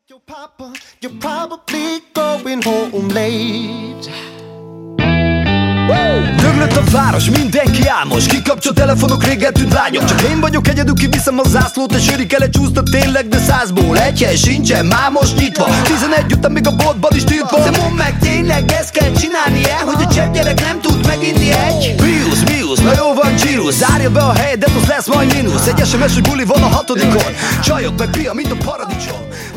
Your papa, you're probably going home late. Döglött a város, mindenki álmos. Kikapcsol telefonok, régen tűnt lányok. Csak én vagyok egyedül, kiviszem a zászlót. És örik el egy csúszta tényleg, de 100-ból egy hely sincsen, már most nyitva. 11 után még a boltban is tiltva. De mondd meg, tényleg ezt kell csinálni el, hogy a cseppgyerek nem tud meginni egy Miusz, na jó van Girus. Zárja be a helyedet, az lesz majd mínusz. Egy SMS, hogy buli van a 6-on. Csajok meg pia, mint a paradicsom.